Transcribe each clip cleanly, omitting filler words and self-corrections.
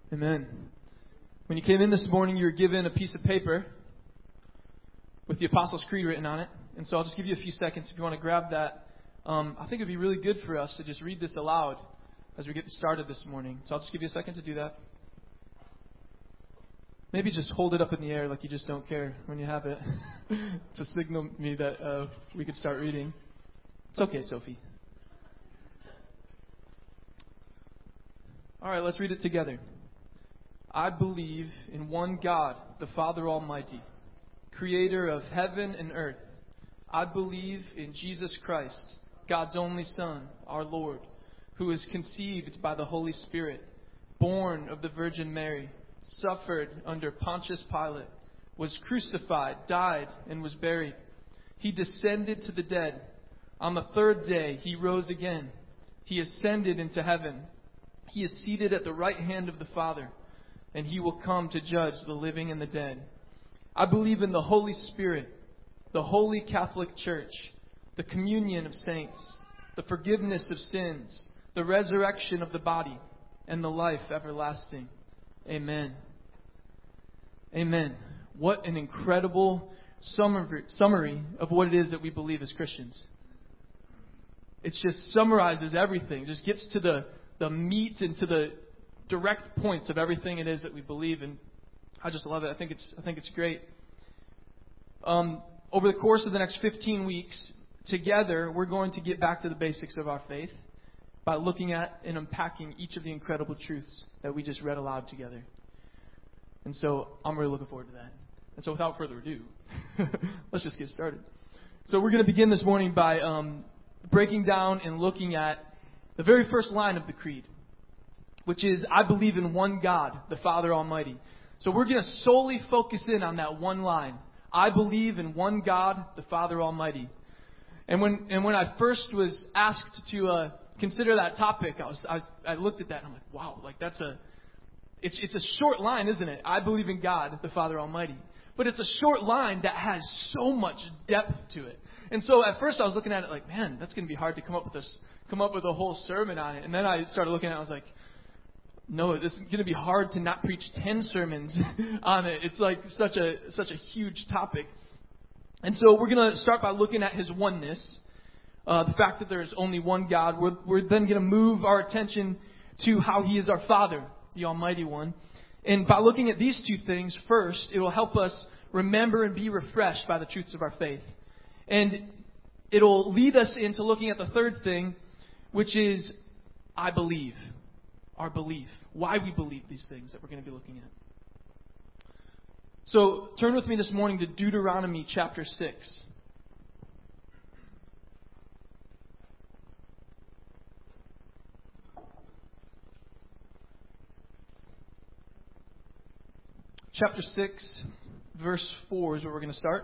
Amen. When you came in this morning, you were given a piece of paper with the Apostles' Creed written on it. And so I'll just give you a few seconds if you want to grab that. I think it would be really good for us to just read this aloud as we get started this morning. So I'll just give you a second to do that. Maybe just hold it up in the air like you just don't care when you have it to signal me that we could start reading. It's okay, Sophie. All right, let's read it together. I believe in one God, the Father Almighty, creator of heaven and earth. I believe in Jesus Christ, God's only Son, our Lord, who was conceived by the Holy Spirit, born of the Virgin Mary, suffered under Pontius Pilate, was crucified, died, and was buried. He descended to the dead. On the third day, he rose again. He ascended into heaven. He is seated at the right hand of the Father, and he will come to judge the living and the dead. I believe in the Holy Spirit, the Holy Catholic Church, the communion of saints, the forgiveness of sins, the resurrection of the body, and the life everlasting. Amen. Amen. What an incredible summary of what it is that we believe as Christians. It just summarizes everything. It just gets to the meat and to the direct points of everything it is that we believe, and I just love it. I think it's great. Over the course of the next 15 weeks, together, we're going to get back to the basics of our faith by looking at and unpacking each of the incredible truths that we just read aloud together. And so I'm really looking forward to that. And so without further ado, let's just get started. So we're going to begin this morning by breaking down and looking at the very first line of the Creed, which is, I believe in one God, the Father Almighty. So we're going to solely focus in on that one line. I believe in one God, the Father Almighty. And when I first was asked to consider that topic, I looked at that and I'm like, wow, like it's a short line, isn't it? I believe in God, the Father Almighty. But it's a short line that has so much depth to it. And so at first I was looking at it like, man, that's going to be hard to come up with a whole sermon on it. And then I started looking at it, I was like, no, it's going to be hard to not preach 10 sermons on it. It's like such a huge topic. And so we're going to start by looking at His oneness, the fact that there is only one God. We're then going to move our attention to how He is our Father, the Almighty One. And by looking at these two things first, it will help us remember and be refreshed by the truths of our faith. And it'll lead us into looking at the third thing, which is I believe. Our belief. Why we believe these things that we're going to be looking at. So turn with me this morning to Deuteronomy chapter 6. Chapter 6, verse 4 is where we're going to start.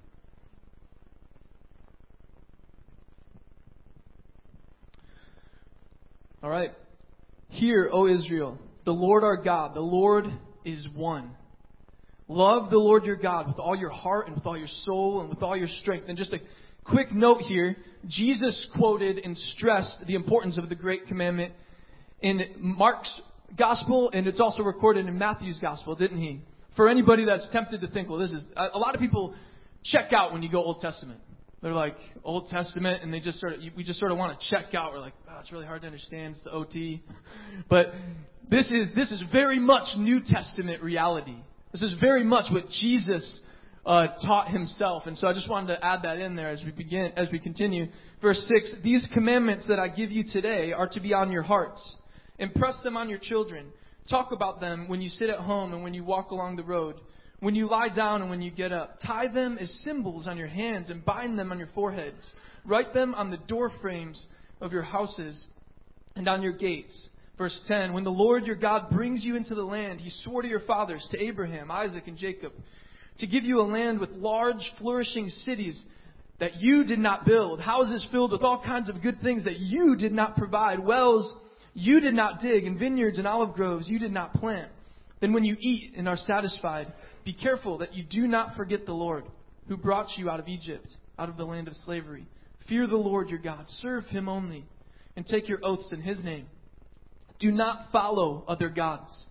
All right. Hear, O Israel, the Lord our God, the Lord is one. Love the Lord your God with all your heart and with all your soul and with all your strength. And just a quick note here, Jesus quoted and stressed the importance of the great commandment in Mark's gospel, and it's also recorded in Matthew's gospel, didn't he? For anybody that's tempted to think, well, this is... A lot of people check out when you go Old Testament. They're like, Old Testament, and we just sort of want to check out. We're like, oh, it's really hard to understand. It's the OT. But this is very much New Testament reality. This is very much what Jesus taught Himself. And so I just wanted to add that in there as we continue. Verse 6, these commandments that I give you today are to be on your hearts. Impress them on your children. Talk about them when you sit at home and when you walk along the road, when you lie down and when you get up. Tie them as symbols on your hands and bind them on your foreheads. Write them on the door frames of your houses and on your gates. Verse 10, when the Lord your God brings you into the land He swore to your fathers, to Abraham, Isaac, and Jacob, to give you a land with large, flourishing cities that you did not build, houses filled with all kinds of good things that you did not provide, wells you did not dig, and vineyards and olive groves you did not plant. Then when you eat and are satisfied, be careful that you do not forget the Lord, who brought you out of Egypt, out of the land of slavery. Fear the Lord your God, serve Him only, and take your oaths in His name. Do not follow other gods,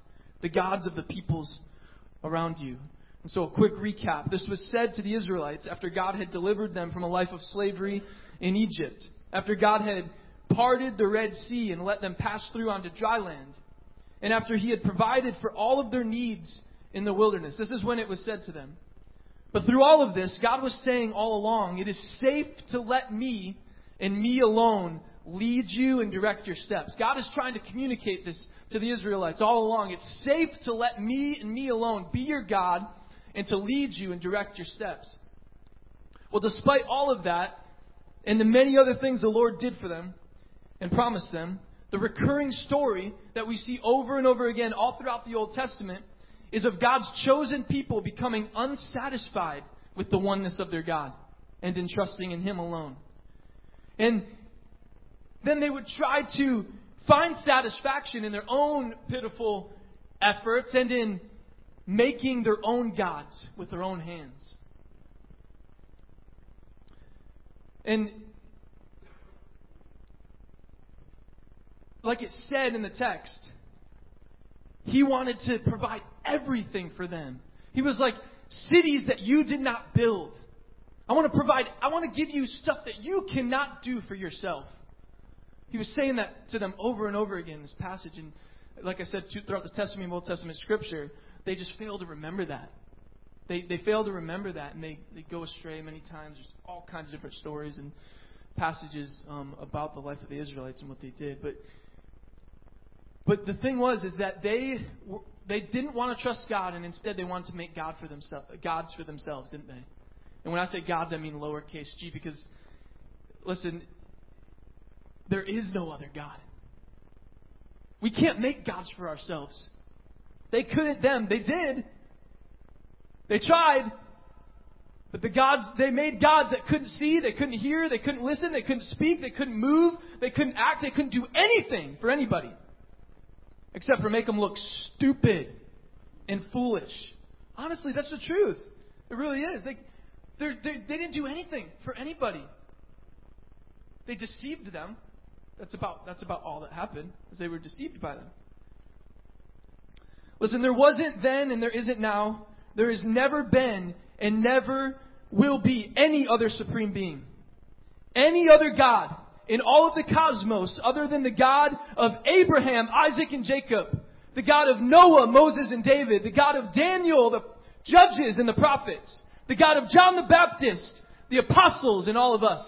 the gods of the peoples around you. And so a quick recap. This was said to the Israelites after God had delivered them from a life of slavery in Egypt. After God had parted the Red Sea and let them pass through onto dry land. And after He had provided for all of their needs in the wilderness. This is when it was said to them. But through all of this, God was saying all along, it is safe to let me and me alone lead you and direct your steps. God is trying to communicate this to the Israelites all along. It's safe to let me and me alone be your God and to lead you and direct your steps. Well, despite all of that and the many other things the Lord did for them and promised them, the recurring story that we see over and over again all throughout the Old Testament is of God's chosen people becoming unsatisfied with the oneness of their God and in trusting in Him alone. And then they would try to find satisfaction in their own pitiful efforts and in making their own gods with their own hands. And like it said in the text, He wanted to provide everything for them. He was like, cities that you did not build. I want to give you stuff that you cannot do for yourself. He was saying that to them over and over again in this passage. And like I said, throughout the Testament and Old Testament Scripture, they just fail to remember that. They fail to remember that, and they go astray many times. There's all kinds of different stories and passages about the life of the Israelites and what they did. But the thing was is that they didn't want to trust God, and instead they wanted to make gods for themselves, didn't they? And when I say gods, I mean lowercase g, because, listen, there is no other God. We can't make gods for ourselves. They couldn't, they did. They tried. But they made gods that couldn't see, they couldn't hear, they couldn't listen, they couldn't speak, they couldn't move, they couldn't act, they couldn't do anything for anybody. Except for make them look stupid and foolish. Honestly, that's the truth. It really is. They didn't do anything for anybody. They deceived them. That's about all that happened, is they were deceived by them. Listen, there wasn't then and there isn't now. There has never been and never will be any other supreme being. Any other God in all of the cosmos other than the God of Abraham, Isaac, and Jacob. The God of Noah, Moses, and David. The God of Daniel, the judges, and the prophets. The God of John the Baptist, the apostles, and all of us.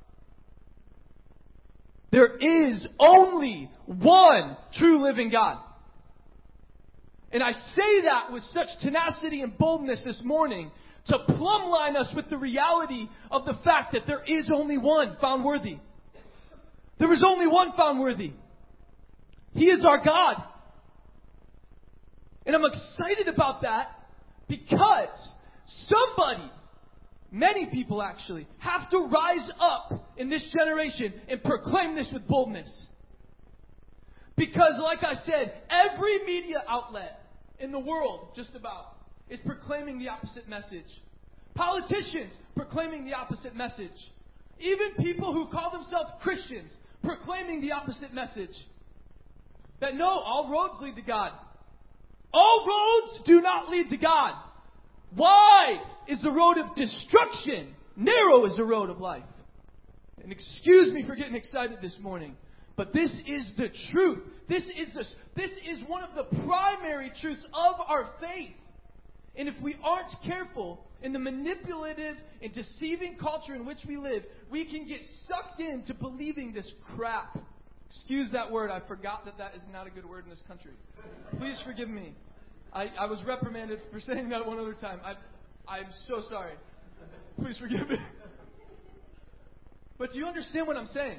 There is only one true living God. And I say that with such tenacity and boldness this morning to plumb line us with the reality of the fact that there is only one found worthy. There is only one found worthy. He is our God. And I'm excited about that because somebody, many people actually, have to rise up in this generation and proclaim this with boldness. Because, like I said, every media outlet in the world, just about, is proclaiming the opposite message. Politicians proclaiming the opposite message. Even people who call themselves Christians proclaiming the opposite message. That no, all roads lead to God. All roads do not lead to God. Wide is the road of destruction. Narrow is the road of life. And excuse me for getting excited this morning, but this is the truth. This is one of the primary truths of our faith. And if we aren't careful in the manipulative and deceiving culture in which we live, we can get sucked into believing this crap. Excuse that word. I forgot that is not a good word in this country. Please forgive me. I was reprimanded for saying that one other time. I'm so sorry. Please forgive me. But do you understand what I'm saying?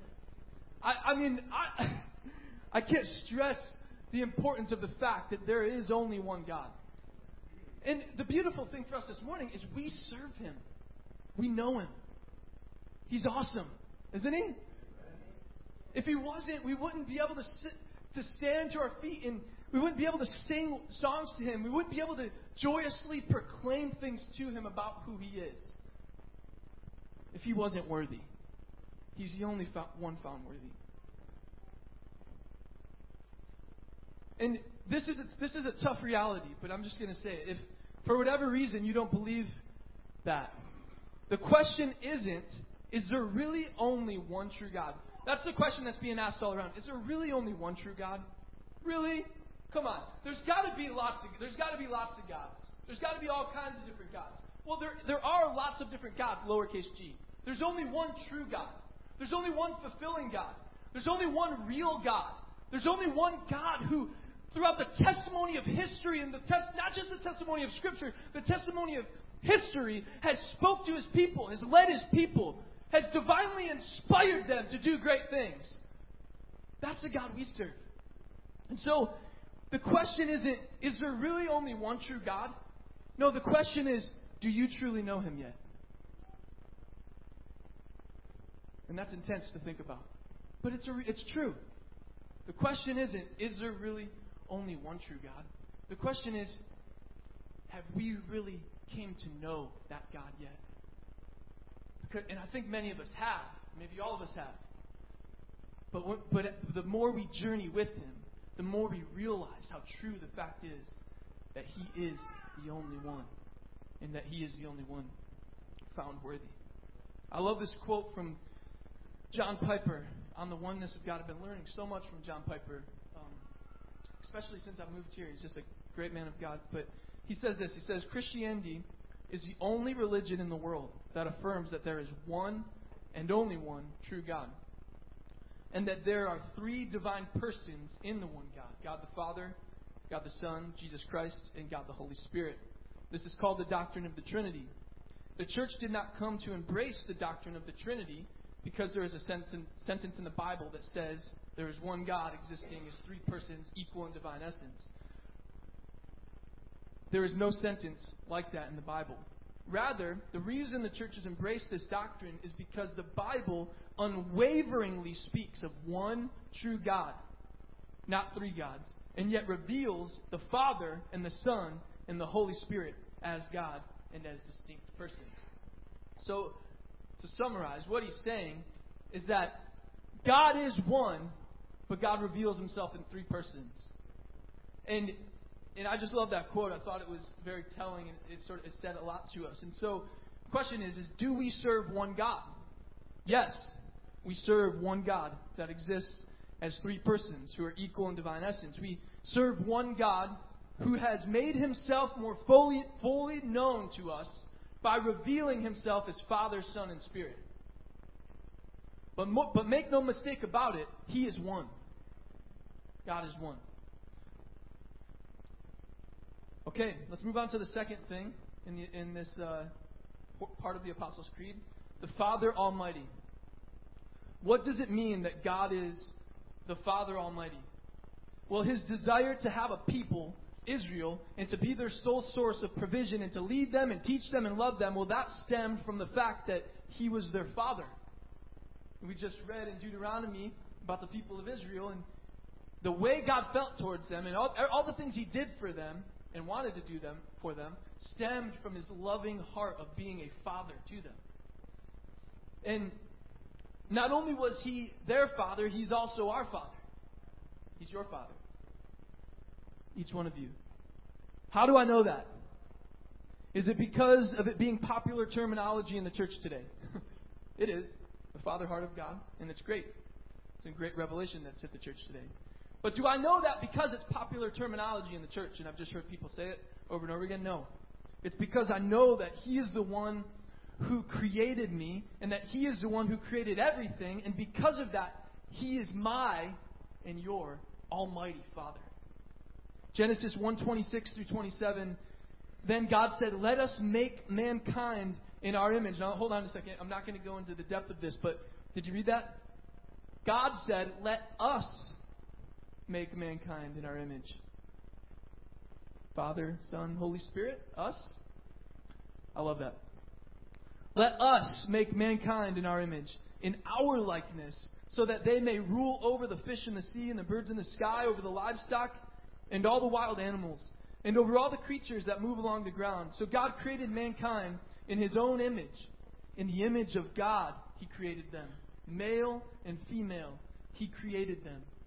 I can't stress the importance of the fact that there is only one God. And the beautiful thing for us this morning is we serve Him. We know Him. He's awesome, isn't He? If He wasn't, we wouldn't be able to stand to our feet, and we wouldn't be able to sing songs to Him. We wouldn't be able to joyously proclaim things to Him about who He is. If He wasn't worthy. He's the only one found worthy. And this is a tough reality, but I'm just going to say it. If, for whatever reason, you don't believe that, the question isn't, is there really only one true God? That's the question that's being asked all around. Is there really only one true God? Really? Come on. There's got to be lots of gods. There's got to be all kinds of different gods. Well, there are lots of different gods, lowercase g. There's only one true God. There's only one fulfilling God. There's only one real God. There's only one God who, throughout the testimony of history and not just the testimony of Scripture, the testimony of history, has spoke to His people, has led His people, has divinely inspired them to do great things. That's the God we serve. And so, the question isn't, is there really only one true God? No, the question is, do you truly know Him yet? And that's intense to think about. But it's true. The question isn't, is there really only one true God? The question is, have we really came to know that God yet? And I think many of us have. Maybe all of us have. But the more we journey with Him, the more we realize how true the fact is that He is the only one. And that He is the only one found worthy. I love this quote from John Piper on the oneness of God. I've been learning so much from John Piper, especially since I moved here. He's just a great man of God. But he says this. He says, Christianity is the only religion in the world that affirms that there is one and only one true God. And that there are three divine persons in the one God. God the Father, God the Son, Jesus Christ, and God the Holy Spirit. This is called the doctrine of the Trinity. The church did not come to embrace the doctrine of the Trinity because there is a sentence in the Bible that says there is one God existing as three persons equal in divine essence. There is no sentence like that in the Bible. Rather, the reason the church has embraced this doctrine is because the Bible unwaveringly speaks of one true God, not three gods, and yet reveals the Father and the Son and the Holy Spirit as God and as distinct persons. So, to summarize, what he's saying is that God is one, but God reveals Himself in three persons. And I just love that quote. I thought it was very telling, and it said a lot to us. And so, the question is do we serve one God? Yes, we serve one God that exists as three persons who are equal in divine essence. We serve one God who has made Himself more fully known to us by revealing Himself as Father, Son, and Spirit. But make no mistake about it, He is one. God is one. Okay, let's move on to the second thing in this part of the Apostles' Creed. The Father Almighty. What does it mean that God is the Father Almighty? Well, His desire to have a people, Israel, and to be their sole source of provision and to lead them and teach them and love them, well, that stemmed from the fact that He was their Father. We just read in Deuteronomy about the people of Israel, and the way God felt towards them and all the things He did for them and wanted to do them for them stemmed from His loving heart of being a father to them. And not only was He their Father, He's also our Father. He's your Father. Each one of you. How do I know that? Is it because of it being popular terminology in the church today? It is. The Father heart of God. And it's great. It's a great revelation that's hit the church today. But do I know that because it's popular terminology in the church and I've just heard people say it over and over again? No. It's because I know that He is the one who created me and that He is the one who created everything, and because of that, He is my and your Almighty Father. Genesis 1:26 through 27. Then God said, "Let us make mankind in our image." Now, hold on a second. I'm not going to go into the depth of this, but did you read that? God said, "Let us make mankind in our image." Father, Son, Holy Spirit, us. I love that. Let us make mankind in our image, in our likeness, so that they may rule over the fish in the sea and the birds in the sky, over the livestock and all the wild animals, and over all the creatures that move along the ground. So God created mankind in His own image. In the image of God, He created them. Male and female, He created them.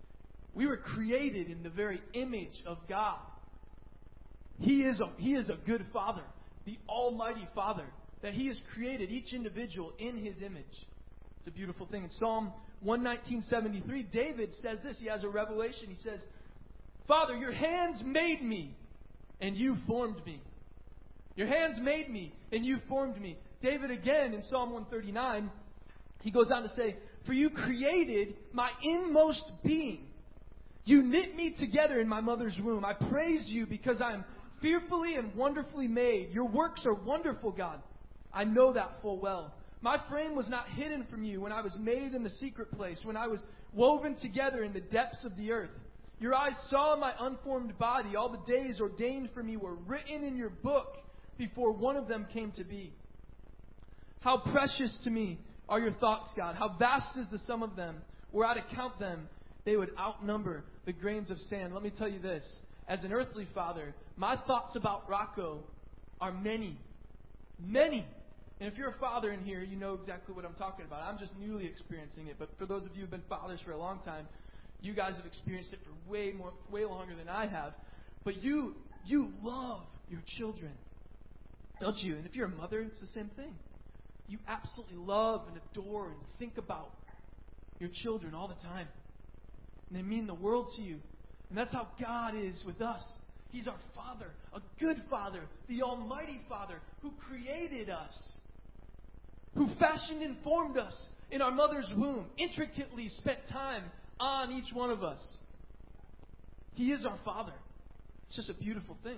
We were created in the very image of God. He is a good Father, the Almighty Father, that He has created each individual in His image. It's a beautiful thing. In Psalm 119:73, David says this. He has a revelation. He says, Father, your hands made me, and you formed me. Your hands made me, and you formed me. David again in Psalm 139, he goes on to say, for you created my inmost being. You knit me together in my mother's womb. I praise you because I am fearfully and wonderfully made. Your works are wonderful, God. I know that full well. My frame was not hidden from you when I was made in the secret place, when I was woven together in the depths of the earth. Your eyes saw my unformed body. All the days ordained for me were written in your book before one of them came to be. How precious to me are your thoughts, God. How vast is the sum of them. Were I to count them, they would outnumber the grains of sand. Let me tell you this. As an earthly father, my thoughts about Rocco are many. Many. And if you're a father in here, you know exactly what I'm talking about. I'm just newly experiencing it. But for those of you who've been fathers for a long time, you guys have experienced it for way longer than I have. But you love your children, don't you? And if you're a mother, it's the same thing. You absolutely love and adore and think about your children all the time. And they mean the world to you. And that's how God is with us. He's our Father, a good Father, the Almighty Father who created us, who fashioned and formed us in our mother's womb, intricately spent time on each one of us. He is our Father. It's just a beautiful thing.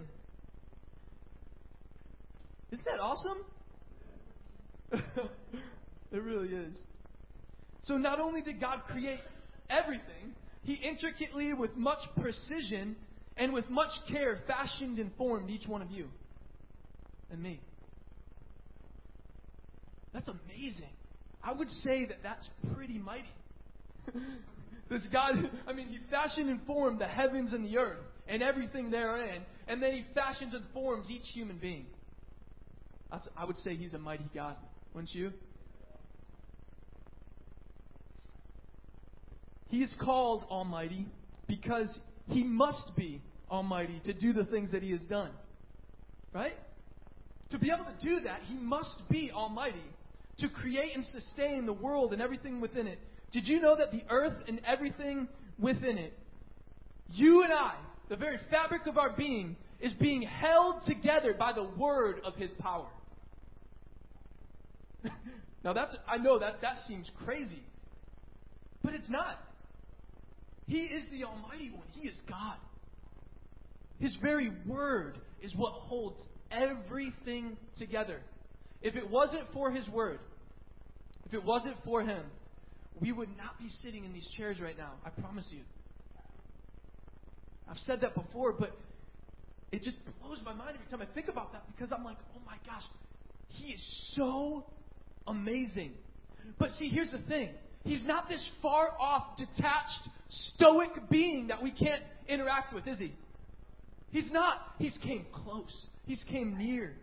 Isn't that awesome? It really is. So not only did God create everything, He intricately, with much precision, and with much care, fashioned and formed each one of you and me. That's amazing. I would say that that's pretty mighty. This God, He fashioned and formed the heavens and the earth and everything therein, and then He fashions and forms each human being. I would say He's a mighty God, wouldn't you? He is called Almighty because He must be Almighty to do the things that He has done. Right? To be able to do that, He must be Almighty to create and sustain the world and everything within it. Did you know that the earth and everything within it, you and I, the very fabric of our being, is being held together by the word of His power? Now I know that seems crazy, but it's not. He is the Almighty One. He is God. His very word is what holds everything together. If it wasn't for His word, if it wasn't for Him, we would not be sitting in these chairs right now. I promise you. I've said that before, but it just blows my mind every time I think about that, because I'm like, oh my gosh, He is so amazing. But see, here's the thing. He's not this far off, detached, stoic being that we can't interact with, is He? He's not. He's came close. He's came near.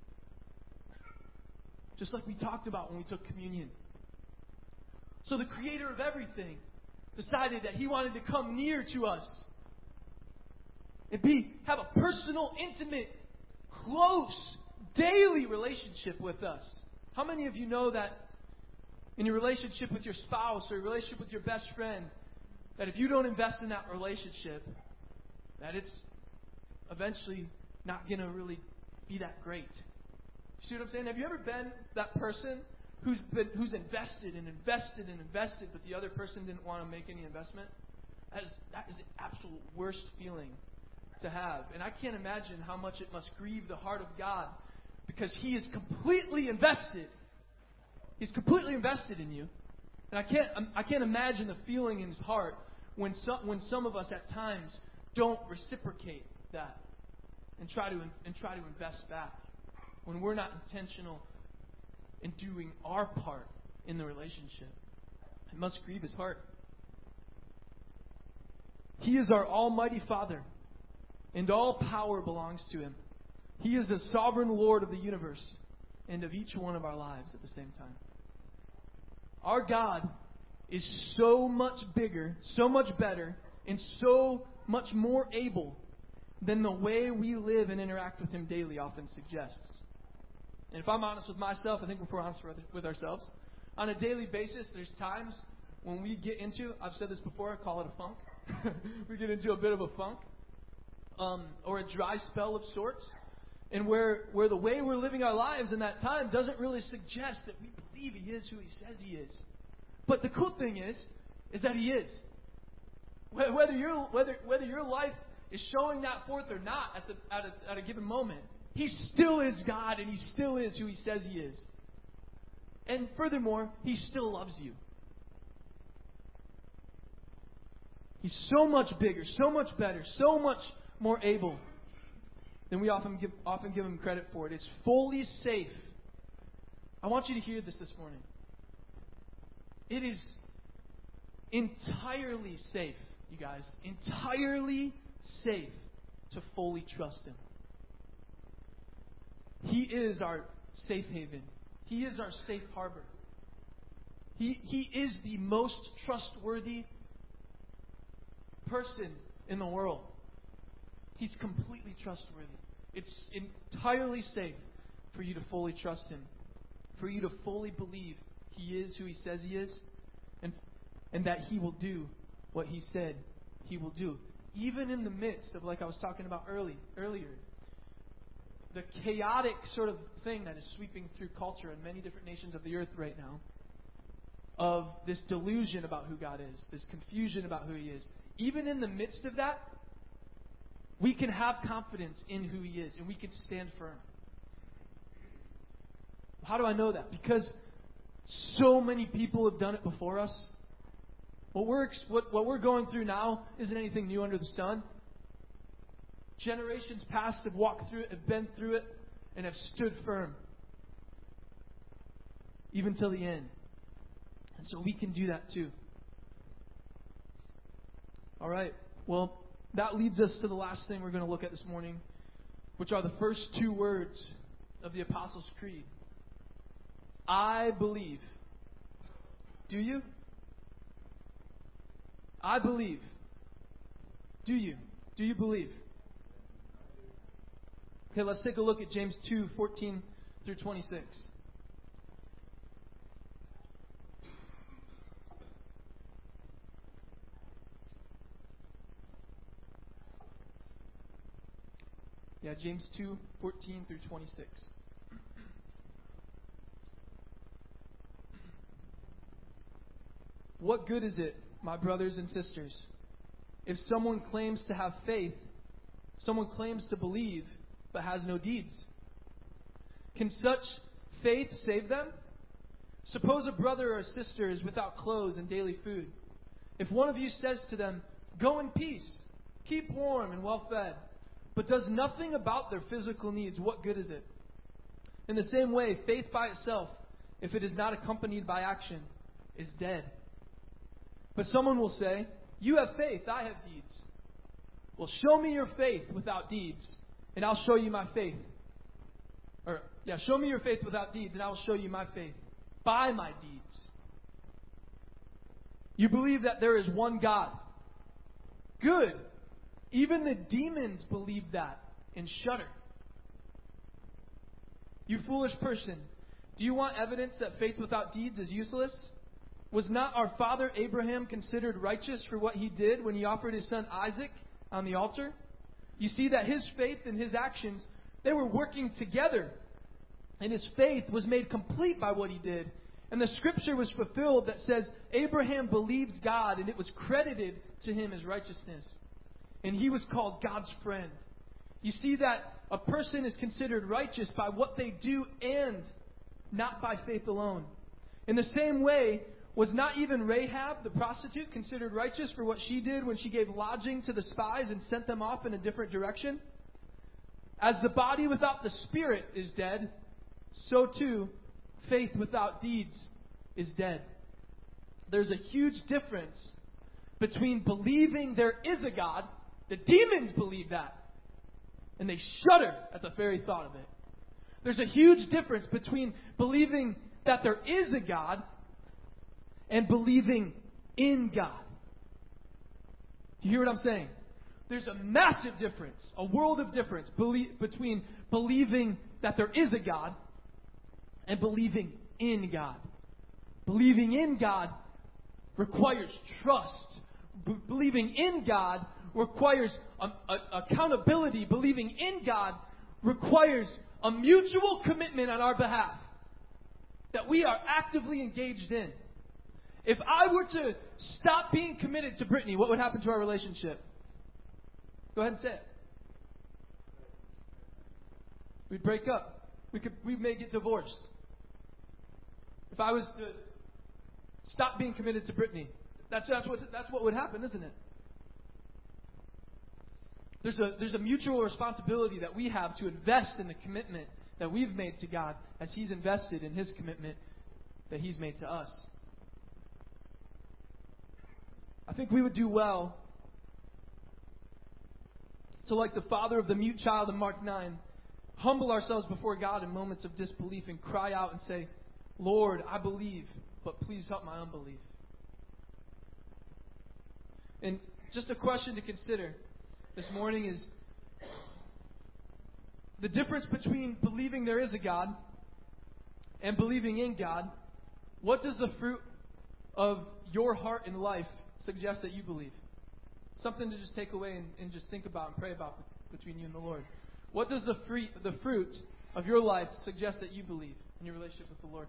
Just like we talked about when we took communion. So the Creator of everything decided that He wanted to come near to us and have a personal, intimate, close, daily relationship with us. How many of you know that in your relationship with your spouse or your relationship with your best friend, that if you don't invest in that relationship, that it's eventually not going to really be that great? You see what I'm saying? Have you ever been that person who's invested and invested and invested, but the other person didn't want to make any investment? That is the absolute worst feeling to have. And I can't imagine how much it must grieve the heart of God, because He is completely invested. He's completely invested in you. And I can't imagine the feeling in His heart when some of us at times don't reciprocate that and try to invest back, when we're not intentional in doing our part in the relationship. It must grieve His heart. He is our Almighty Father, and all power belongs to Him. He is the sovereign Lord of the universe and of each one of our lives at the same time. Our God is so much bigger, so much better, and so much more able than the way we live and interact with Him daily often suggests. And if I'm honest with myself, I think if we're honest with ourselves, on a daily basis, there's times when we get into, I've said this before, I call it a funk. We get into a bit of a funk, or a dry spell of sorts, and where the way we're living our lives in that time doesn't really suggest that we believe He is who He says He is. But the cool thing is that He is. Whether your life is showing that forth or not at a given moment, He still is God, and He still is who He says He is. And furthermore, He still loves you. He's so much bigger, so much better, so much more able than we often give Him credit for it. It's fully safe. I want you to hear this morning. It is entirely safe, you guys, entirely safe to fully trust Him. He is our safe haven. He is our safe harbor. He is the most trustworthy person in the world. He's completely trustworthy. It's entirely safe for you to fully trust Him, for you to fully believe He is who He says He is, and that He will do what He said He will do. Even in the midst of, like I was talking about earlier, the chaotic sort of thing that is sweeping through culture in many different nations of the earth right now, of this delusion about who God is, this confusion about who He is. Even in the midst of that, we can have confidence in who He is, and we can stand firm. How do I know that? Because so many people have done it before us. What we're going through now isn't anything new under the sun. Generations past have walked through it, have been through it, and have stood firm. Even till the end. And so we can do that too. All right. Well, that leads us to the last thing we're going to look at this morning, which are the first two words of the Apostles' Creed. I believe. Do you? I believe. Do you? Do you believe? Okay, let's take a look at James 2:14 through 26. Yeah, James 2:14 through 26. What good is it, my brothers and sisters, if someone claims to have faith, someone claims to believe, but has no deeds? Can such faith save them? Suppose a brother or a sister is without clothes and daily food. If one of you says to them, "Go in peace, keep warm and well fed," but does nothing about their physical needs, what good is it? In the same way, faith by itself, if it is not accompanied by action, is dead. But someone will say, "You have faith, I have deeds." Well, show me your faith without deeds, and I'll show you my faith. Show me your faith without deeds, and I will show you my faith by my deeds. You believe that there is one God. Good. Even the demons believe that and shudder. You foolish person, do you want evidence that faith without deeds is useless? Was not our father Abraham considered righteous for what he did when he offered his son Isaac on the altar? You see that his faith and his actions, they were working together. And his faith was made complete by what he did. And the scripture was fulfilled that says, Abraham believed God and it was credited to him as righteousness. And he was called God's friend. You see that a person is considered righteous by what they do and not by faith alone. In the same way, was not even Rahab, the prostitute, considered righteous for what she did when she gave lodging to the spies and sent them off in a different direction? As the body without the spirit is dead, so too, faith without deeds is dead. There's a huge difference between believing there is a God. The demons believe that, and they shudder at the very thought of it. There's a huge difference between believing that there is a God and believing in God. Do you hear what I'm saying? There's a massive difference, a world of difference between believing that there is a God and believing in God. Believing in God requires trust. Believing in God requires accountability. Believing in God requires a mutual commitment on our behalf that we are actively engaged in. If I were to stop being committed to Brittany, what would happen to our relationship? Go ahead and say it. We'd break up. We may get divorced. If I was to stop being committed to Brittany, that's what would happen, isn't it? There's a mutual responsibility that we have to invest in the commitment that we've made to God as He's invested in His commitment that He's made to us. I think we would do well to, like the father of the mute child in Mark 9, humble ourselves before God in moments of disbelief and cry out and say, Lord, I believe, but please help my unbelief. And just a question to consider this morning is the difference between believing there is a God and believing in God. What does the fruit of your heart and life suggest that you believe? Something to just take away and just think about and pray about between you and the Lord. What does the fruit of your life suggest that you believe in your relationship with the Lord?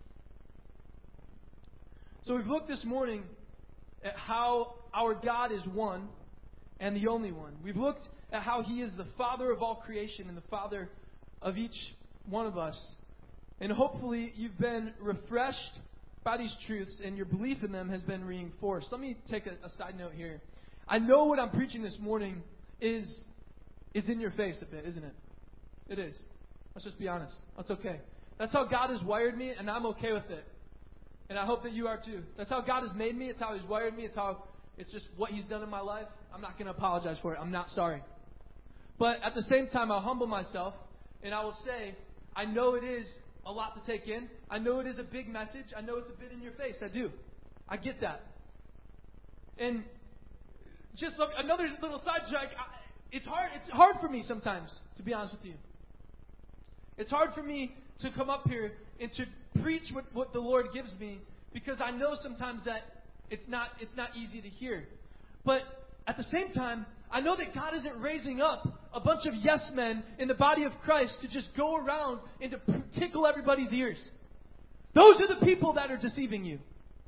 So we've looked this morning at how our God is one and the only one. We've looked at how He is the Father of all creation and the Father of each one of us. And hopefully you've been refreshed by these truths and your belief in them has been reinforced. Let me take a side note here. I know what I'm preaching this morning is in your face a bit, isn't it? It is. Let's just be honest. That's okay. That's how God has wired me, and I'm okay with it. And I hope that you are too. That's how God has made me. It's how He's wired me. It's just what He's done in my life. I'm not going to apologize for it. I'm not sorry. But at the same time, I'll humble myself, and I will say, I know it is a lot to take in. I know it is a big message. I know it's a bit in your face. I do. I get that. And just look, another little sidetrack. It's hard for me sometimes, to be honest with you. It's hard for me to come up here and to preach what the Lord gives me because I know sometimes that it's not easy to hear. But at the same time, I know that God isn't raising up a bunch of yes men in the body of Christ to just go around and to tickle everybody's ears. Those are the people that are deceiving you.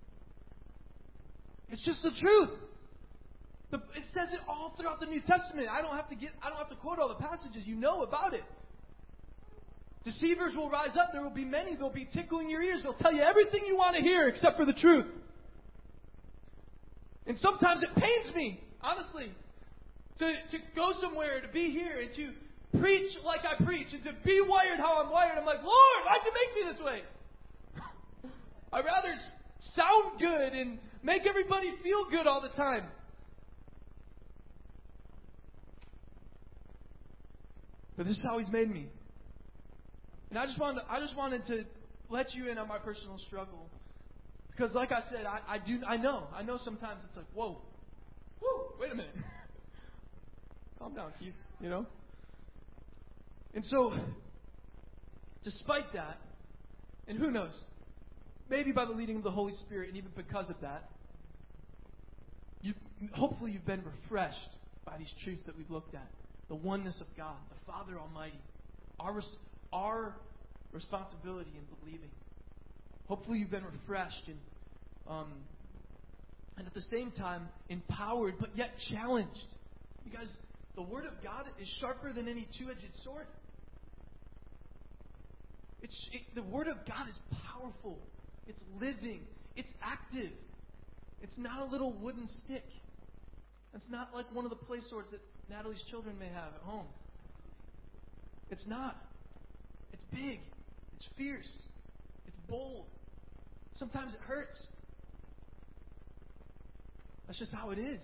It's just the truth. It says it all throughout the New Testament. I don't have to quote all the passages. You know about it. Deceivers will rise up. There will be many. They'll be tickling your ears. They'll tell you everything you want to hear except for the truth. And sometimes it pains me, honestly, to go somewhere, to be here, and to preach like I preach, and to be wired how I'm wired. I'm like, Lord, why'd you make me this way? I'd rather sound good and make everybody feel good all the time. But this is how He's made me. And I just wanted to let you in on my personal struggle. Because like I said, I know sometimes it's like, whoa, wait a minute. Calm down, Keith, you know? And so, despite that, and who knows, maybe by the leading of the Holy Spirit, and even because of that, hopefully you've been refreshed by these truths that we've looked at. The oneness of God, the Father Almighty, our responsibility in believing. Hopefully you've been refreshed and at the same time empowered, but yet challenged. You guys, the Word of God is sharper than any two-edged sword. The Word of God is powerful. It's living. It's active. It's not a little wooden stick. It's not like one of the play swords that Natalie's children may have at home. It's not. It's big. It's fierce. It's bold. Sometimes it hurts. That's just how it is.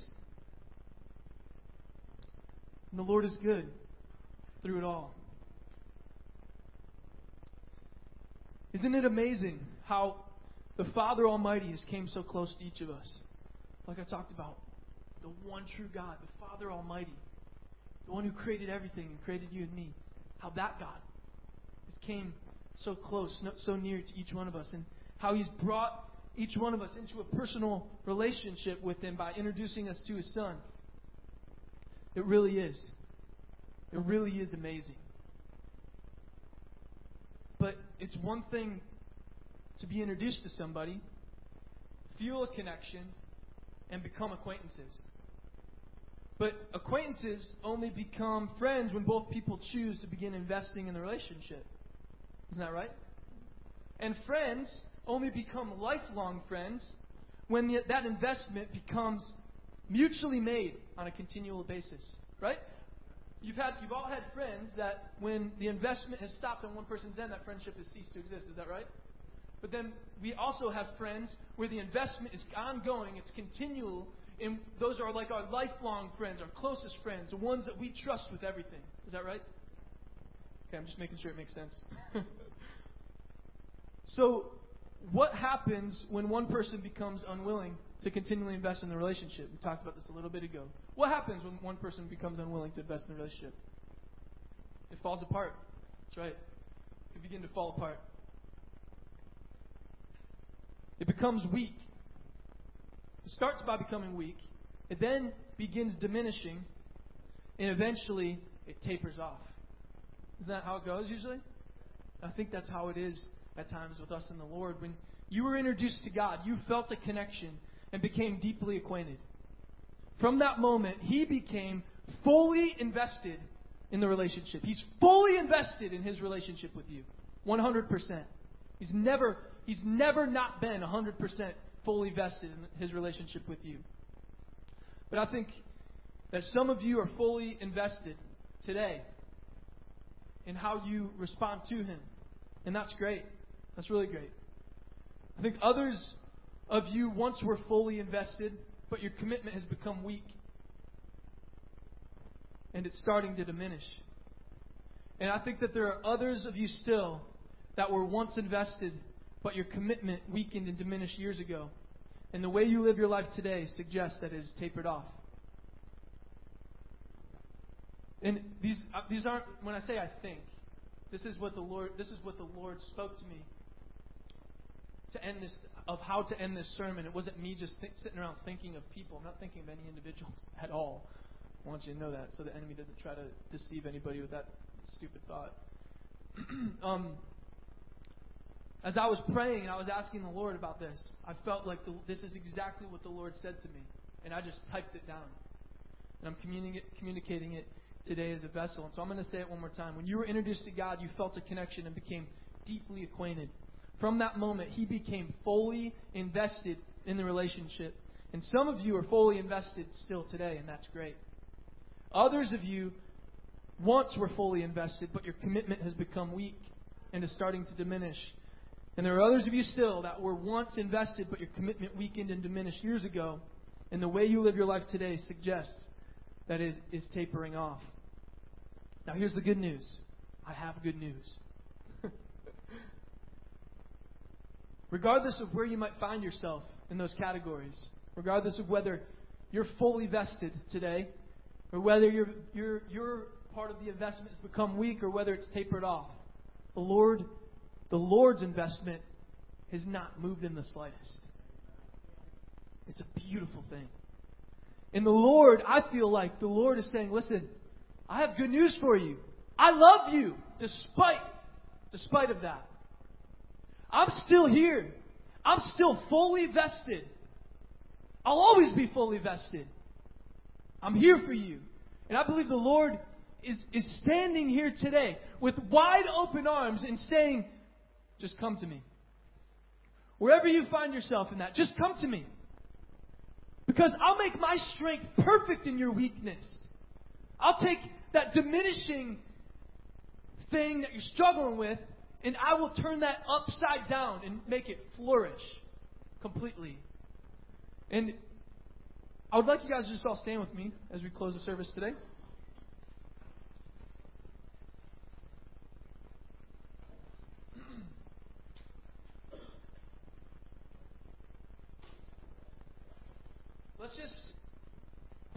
And the Lord is good through it all. Isn't it amazing how the Father Almighty has came so close to each of us? Like I talked about. the one true God, the Father Almighty, the one who created everything and created you and me, how that God came so close, so near to each one of us, and how He's brought each one of us into a personal relationship with Him by introducing us to His Son. It really is. It really is amazing. But it's one thing to be introduced to somebody, feel a connection, and become acquaintances. But acquaintances only become friends when both people choose to begin investing in the relationship. Isn't that right? And friends only become lifelong friends when that investment becomes mutually made on a continual basis. Right? You've all had friends that when the investment has stopped on one person's end, that friendship has ceased to exist. Is that right? But then we also have friends where the investment is ongoing, it's continual, and those are like our lifelong friends, our closest friends, the ones that we trust with everything. Is that right? Okay, I'm just making sure it makes sense. So, what happens when one person becomes unwilling to continually invest in the relationship? We talked about this a little bit ago. What happens when one person becomes unwilling to invest in a relationship? It falls apart. That's right. It can begin to fall apart. It becomes weak. It starts by becoming weak. It then begins diminishing. And eventually, it tapers off. Isn't that how it goes usually? I think that's how it is at times with us in the Lord. When you were introduced to God, you felt a connection and became deeply acquainted. From that moment, He became fully invested in the relationship. He's fully invested in His relationship with you. 100%. He's never not been 100% fully vested in His relationship with you. But I think that some of you are fully invested today in how you respond to Him. And that's great. That's really great. I think others of you once were fully invested, but your commitment has become weak. And it's starting to diminish. And I think that there are others of you still that were once invested, but your commitment weakened and diminished years ago. And the way you live your life today suggests that it has tapered off. And these aren't, when I say I think, this is what the Lord spoke to me to end this, of how to end this sermon. It wasn't me just sitting around thinking of people. I'm not thinking of any individuals at all. I want you to know that, so the enemy doesn't try to deceive anybody with that stupid thought. As I was praying and I was asking the Lord about this, I felt like this is exactly what the Lord said to me. And I just typed it down. And I'm communicating it today as a vessel. And so I'm going to say it one more time. When you were introduced to God, you felt a connection and became deeply acquainted. From that moment, He became fully invested in the relationship. And some of you are fully invested still today, and that's great. Others of you once were fully invested, but your commitment has become weak and is starting to diminish. And there are others of you still that were once invested, but your commitment weakened and diminished years ago. And the way you live your life today suggests that it is tapering off. Now here's the good news. I have good news. Regardless of where you might find yourself in those categories, regardless of whether you're fully vested today, or whether your part of the investment has become weak, or whether it's tapered off, the Lord's investment has not moved in the slightest. It's a beautiful thing. And the Lord, I feel like the Lord is saying, listen, I have good news for you. I love you despite of that. I'm still here. I'm still fully vested. I'll always be fully vested. I'm here for you. And I believe the Lord is standing here today with wide open arms and saying, just come to me. Wherever you find yourself in that, just come to me. Because I'll make my strength perfect in your weakness. I'll take that diminishing thing that you're struggling with, and I will turn that upside down and make it flourish completely. And I would like you guys to just all stand with me as we close the service today.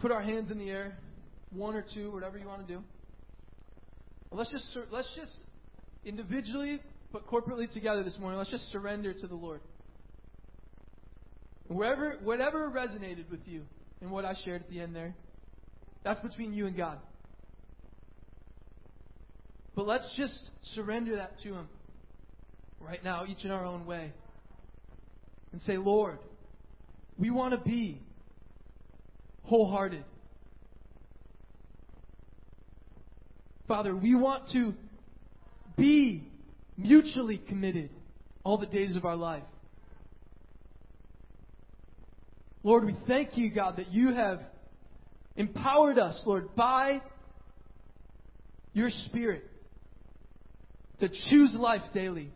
put our hands in the air, one or two, whatever you want to do. Let's just individually, but corporately together this morning, let's just surrender to the Lord. Whatever resonated with you in what I shared at the end there, that's between you and God. But let's just surrender that to Him right now, each in our own way. And say, Lord, we want to be wholehearted. Father, we want to be mutually committed all the days of our life. Lord, we thank you, God, that you have empowered us, Lord, by your Spirit to choose life daily.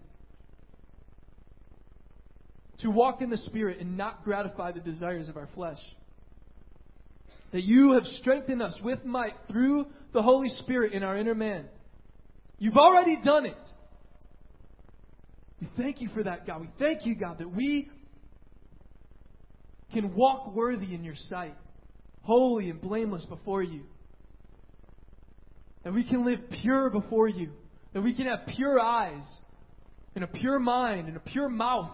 To walk in the Spirit and not gratify the desires of our flesh. That you have strengthened us with might through the Holy Spirit in our inner man. You've already done it. We thank you for that, God. We thank you, God, that we can walk worthy in your sight, holy and blameless before you. That we can live pure before you. That we can have pure eyes and a pure mind and a pure mouth.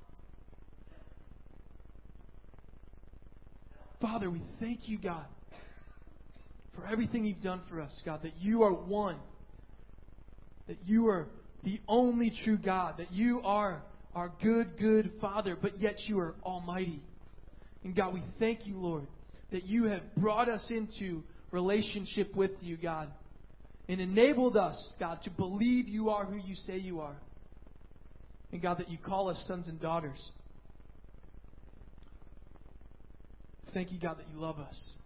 Father, we thank you, God, for everything you've done for us, God, that you are one. That you are the only true God. That you are our good Father, but yet you are almighty. And God, we thank you, Lord, that you have brought us into relationship with you, God, and enabled us, God, to believe you are who you say you are. And God, that you call us sons and daughters. Thank you, God, that you love us.